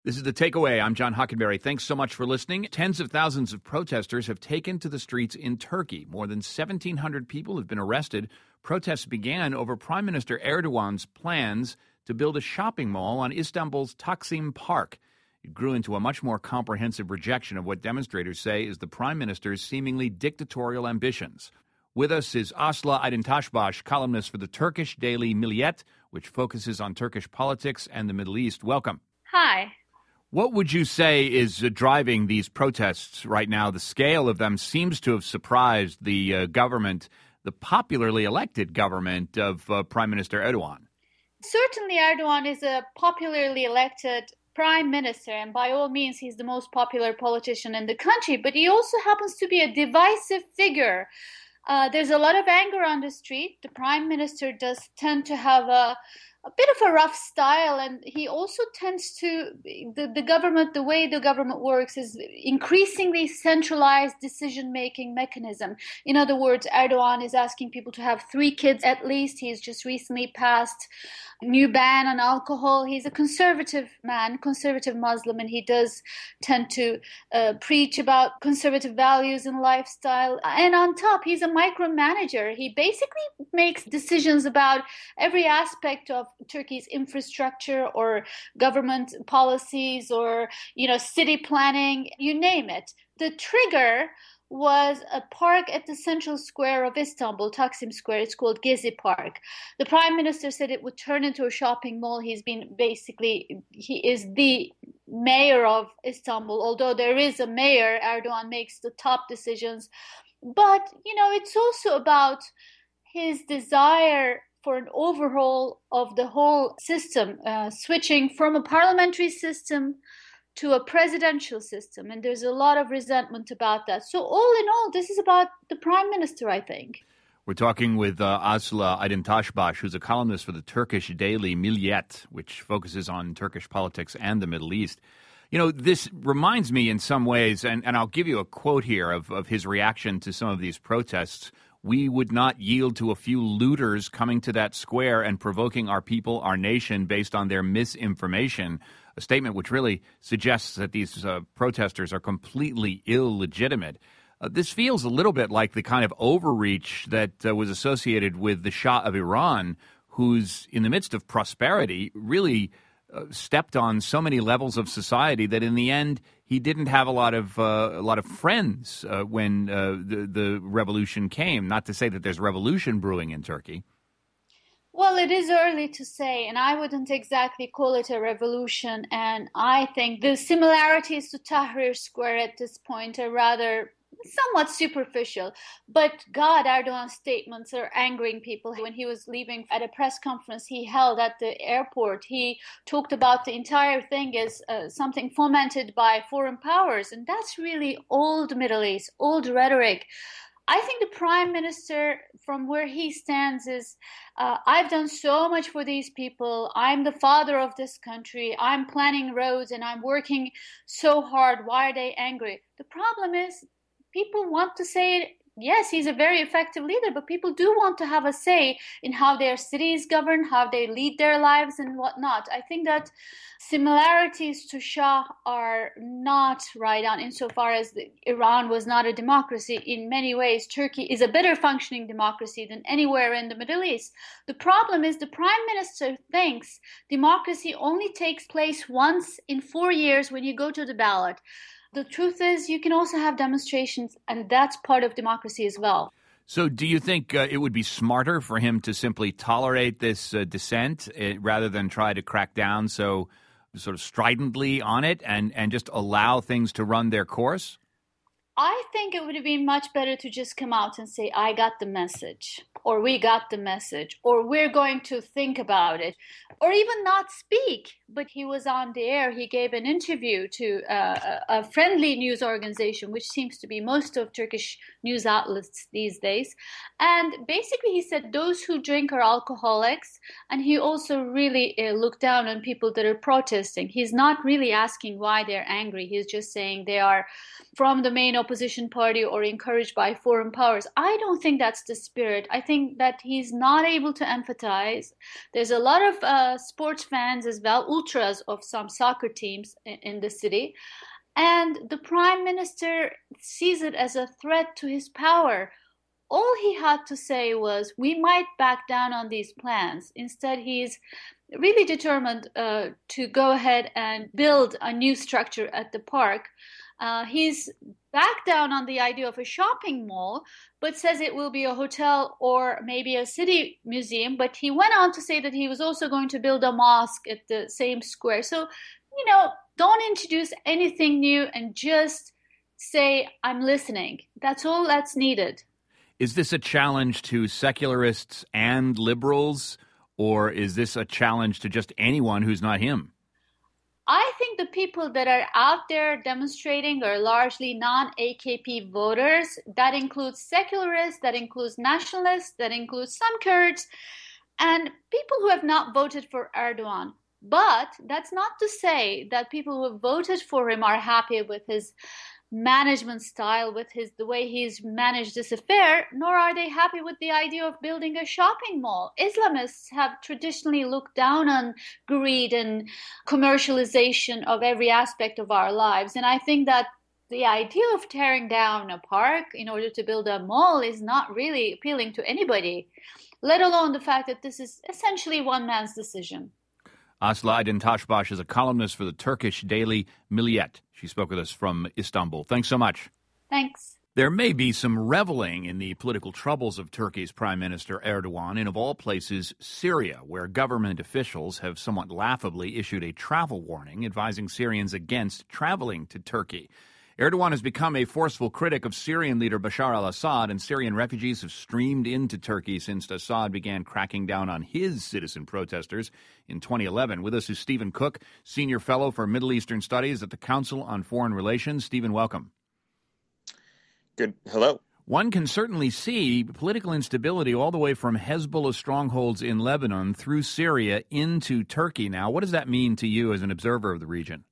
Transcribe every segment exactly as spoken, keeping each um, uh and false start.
This is The Takeaway. I'm John Hockenberry. Thanks so much for listening. Tens of thousands of protesters have taken to the streets in Turkey. More than seventeen hundred people have been arrested. Protests began over Prime Minister Erdogan's plans to build a shopping mall on Istanbul's Taksim Park. It grew into a much more comprehensive rejection of what demonstrators say is the Prime Minister's seemingly dictatorial ambitions. With us is Aslı Aydın Taşbaş, columnist for the Turkish daily Milliyet, which focuses on Turkish politics and the Middle East. Welcome. Hi. What would you say is uh, driving these protests right now? The scale of them seems to have surprised the uh, government, the popularly elected government of uh, Prime Minister Erdogan. Certainly Erdogan is a popularly elected prime minister, and by all means he's the most popular politician in the country, but he also happens to be a divisive figure. Uh, there's a lot of anger on the street. The prime minister does tend to have a a bit of a rough style, and he also tends to, the, the government, the way the government works is increasingly centralized decision-making mechanism. In other words, Erdogan is asking people to have three kids at least. He's just recently passed a new ban on alcohol. He's a conservative man, conservative Muslim, and he does tend to uh, preach about conservative values and lifestyle. And on top, he's a micromanager. He basically makes decisions about every aspect of Turkey's infrastructure or government policies or, you know, city planning, you name it. The trigger was a park at the central square of Istanbul, Taksim Square. It's called Gezi Park. The prime minister said it would turn into a shopping mall. He's been basically, he is the mayor of Istanbul. Although there is a mayor, Erdogan makes the top decisions. But, you know, it's also about his desire for an overhaul of the whole system, uh, switching from a parliamentary system to a presidential system. And there's a lot of resentment about that. So all in all, this is about the prime minister, I think. We're talking with uh, Aslı Aydın Taşbaş, who's a columnist for the Turkish daily Milliyet, which focuses on Turkish politics and the Middle East. You know, this reminds me in some ways, and, and I'll give you a quote here of, of his reaction to some of these protests. "We would not yield to a few looters coming to that square and provoking our people, our nation, based on their misinformation," a statement which really suggests that these uh, protesters are completely illegitimate. Uh, this feels a little bit like the kind of overreach that uh, was associated with the Shah of Iran, who's in the midst of prosperity really uh, stepped on so many levels of society that in the end he didn't have a lot of uh, a lot of friends uh, when uh, the the revolution came. Not to say that there's revolution brewing in Turkey. Well, it is early to say, and I wouldn't exactly call it a revolution. And I think the similarities to Tahrir Square at this point are rather somewhat superficial. But God, Erdogan's statements are angering people. When he was leaving at a press conference he held at the airport, he talked about the entire thing as uh, something fomented by foreign powers. And that's really old Middle East, old rhetoric. I think the prime minister, from where he stands, is, uh, I've done so much for these people. I'm the father of this country. I'm planning roads and I'm working so hard. Why are they angry? The problem is people want to say, yes, he's a very effective leader, but people do want to have a say in how their cities govern, how they lead their lives and whatnot. I think that similarities to Shah are not right on insofar as the, Iran was not a democracy. In many ways, Turkey is a better functioning democracy than anywhere in the Middle East. The problem is the prime minister thinks democracy only takes place once in four years when you go to the ballot. The truth is you can also have demonstrations, and that's part of democracy as well. So do you think uh, it would be smarter for him to simply tolerate this uh, dissent uh, rather than try to crack down so sort of stridently on it and, and just allow things to run their course? I think it would have been much better to just come out and say, I got the message, or we got the message, or we're going to think about it, or even not speak. But he was on the air. He gave an interview to uh, a friendly news organization, which seems to be most of Turkish news outlets these days. And basically he said those who drink are alcoholics. And he also really uh, looked down on people that are protesting. He's not really asking why they're angry. He's just saying they are from the main opposition opposition party or encouraged by foreign powers. I don't think that's the spirit. I think that he's not able to empathize. There's a lot of uh, sports fans as well, ultras of some soccer teams in, in the city. And the prime minister sees it as a threat to his power. All he had to say was, we might back down on these plans. Instead, he's really determined uh, to go ahead and build a new structure at the park. Uh, he's backed down on the idea of a shopping mall, but says it will be a hotel or maybe a city museum. But he went on to say that he was also going to build a mosque at the same square. So, you know, don't introduce anything new and just say, I'm listening. That's all that's needed. Is this a challenge to secularists and liberals, or is this a challenge to just anyone who's not him? I think the people that are out there demonstrating are largely non-A K P voters. That includes secularists, that includes nationalists, that includes some Kurds, and people who have not voted for Erdogan. But that's not to say that people who have voted for him are happy with his management style, with his the way he's managed this affair, nor are they happy with the idea of building a shopping mall. Islamists have traditionally looked down on greed and commercialization of every aspect of our lives. And I think that the idea of tearing down a park in order to build a mall is not really appealing to anybody, let alone the fact that this is essentially one man's decision. Aslı Aydın Taşbaş is a columnist for the Turkish daily Milliyet. She spoke with us from Istanbul. Thanks so much. Thanks. There may be some reveling in the political troubles of Turkey's Prime Minister Erdogan in, of all places, Syria, where government officials have somewhat laughably issued a travel warning advising Syrians against traveling to Turkey. Erdogan has become a forceful critic of Syrian leader Bashar al-Assad, and Syrian refugees have streamed into Turkey since Assad began cracking down on his citizen protesters in twenty eleven. With us is Stephen Cook, Senior Fellow for Middle Eastern Studies at the Council on Foreign Relations. Stephen, welcome. Good. Hello. One can certainly see political instability all the way from Hezbollah strongholds in Lebanon through Syria into Turkey now. What does that mean to you as an observer of the region?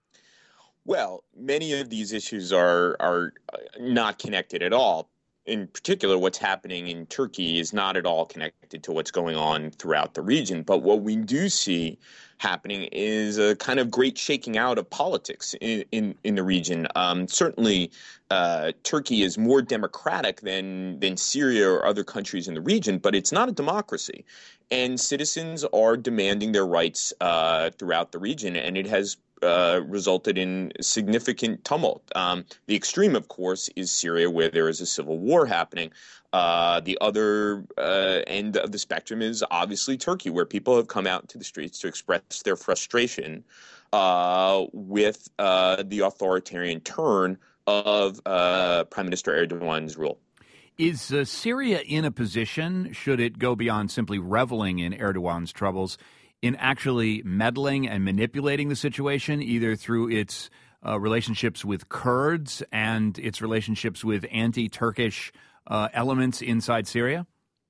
Well, many of these issues are are not connected at all. In particular, what's happening in Turkey is not at all connected to what's going on throughout the region. But what we do see happening is a kind of great shaking out of politics in, in, in the region. Um, certainly, uh, Turkey is more democratic than, than Syria or other countries in the region, but it's not a democracy. And citizens are demanding their rights uh, throughout the region, and it has Uh, resulted in significant tumult. Um, the extreme, of course, is Syria, where there is a civil war happening. Uh, the other uh, end of the spectrum is obviously Turkey, where people have come out to the streets to express their frustration uh, with uh, the authoritarian turn of uh, Prime Minister Erdogan's rule. Is uh, Syria in a position, should it go beyond simply reveling in Erdogan's troubles, in actually meddling and manipulating the situation, either through its uh, relationships with Kurds and its relationships with anti-Turkish uh, elements inside Syria?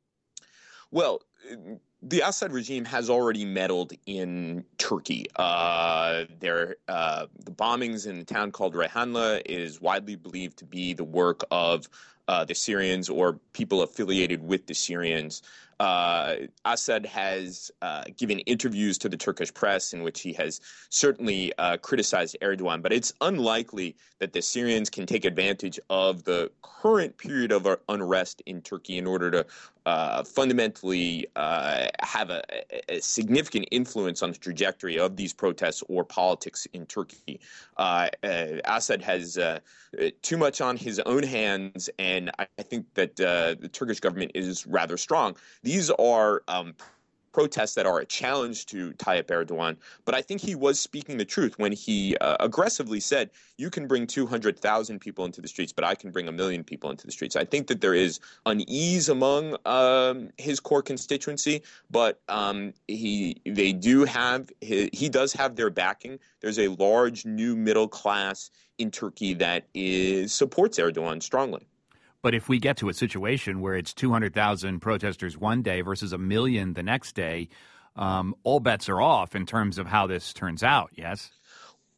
Well, the Assad regime has already meddled in Turkey. Uh, there, uh, the bombings in the town called Reyhanli is widely believed to be the work of uh, the Syrians or people affiliated with the Syrians. Uh, Assad has uh, given interviews to the Turkish press in which he has certainly uh, criticized Erdogan, but it's unlikely that the Syrians can take advantage of the current period of unrest in Turkey in order to uh, fundamentally uh, have a, a significant influence on the trajectory of these protests or politics in Turkey. Uh, uh, Assad has uh, too much on his own hands, and I, I think that uh, the Turkish government is rather strong. These are um, protests that are a challenge to Tayyip Erdogan, but I think he was speaking the truth when he uh, aggressively said, you can bring two hundred thousand people into the streets, but I can bring a million people into the streets. I think that there is unease among um, his core constituency, but um, he they do have his, he does have their backing. There's a large new middle class in Turkey that is supports Erdogan strongly. But if we get to a situation where it's two hundred thousand protesters one day versus a million the next day, um, all bets are off in terms of how this turns out, yes?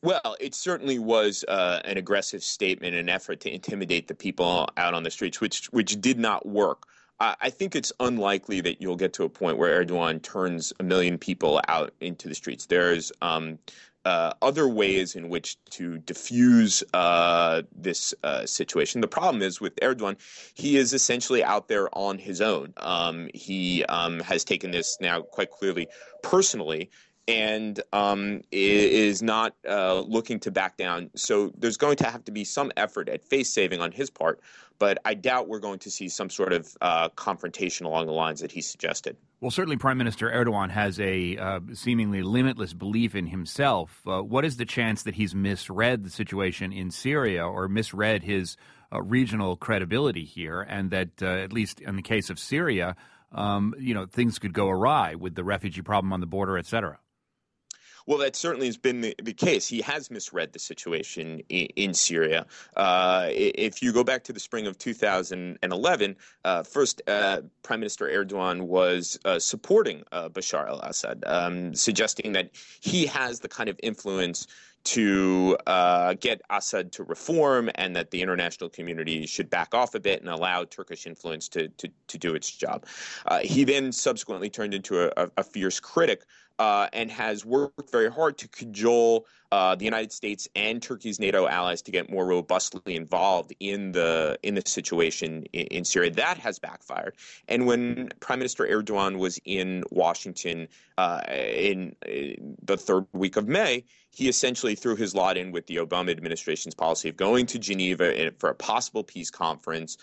Well, it certainly was uh, an aggressive statement, an effort to intimidate the people out on the streets, which which did not work. I, I think it's unlikely that you'll get to a point where Erdogan turns a million people out into the streets. There's um, uh, other ways in which to diffuse uh, this uh, situation. The problem is with Erdogan, he is essentially out there on his own. Um, he um, has taken this now quite clearly personally, and um, is not uh, looking to back down. So there's going to have to be some effort at face saving on his part, but I doubt we're going to see some sort of uh, confrontation along the lines that he suggested. Well, certainly Prime Minister Erdogan has a uh, seemingly limitless belief in himself. Uh, what is the chance that he's misread the situation in Syria or misread his uh, regional credibility here, and that, uh, at least in the case of Syria, um, you know, things could go awry with the refugee problem on the border, et cetera? Well, that certainly has been the, the case. He has misread the situation in, in Syria. Uh, if you go back to the spring of two thousand eleven, uh, first uh, Prime Minister Erdogan was uh, supporting uh, Bashar al-Assad, um, suggesting that he has the kind of influence to uh, get Assad to reform and that the international community should back off a bit and allow Turkish influence to, to, to do its job. Uh, he then subsequently turned into a, a fierce critic Uh, and has worked very hard to cajole uh, the United States and Turkey's NATO allies to get more robustly involved in the in the situation in, in Syria. That has backfired. And when Prime Minister Erdogan was in Washington uh, in, in the third week of May, he essentially threw his lot in with the Obama administration's policy of going to Geneva for a possible peace conference,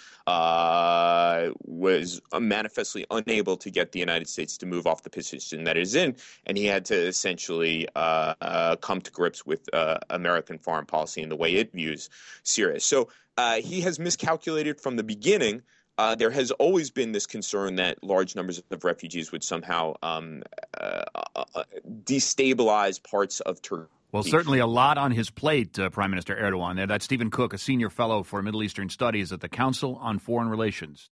uh, was manifestly unable to get the United States to move off the position that it is in, and he had to essentially uh, uh, come to grips with uh, American foreign policy and the way it views Syria. So uh, he has miscalculated from the beginning. Uh, there has always been this concern that large numbers of refugees would somehow um, uh, uh, destabilize parts of Turkey. Well, certainly a lot on his plate, uh, Prime Minister Erdogan. There, that's Stephen Cook, a senior fellow for Middle Eastern Studies at the Council on Foreign Relations.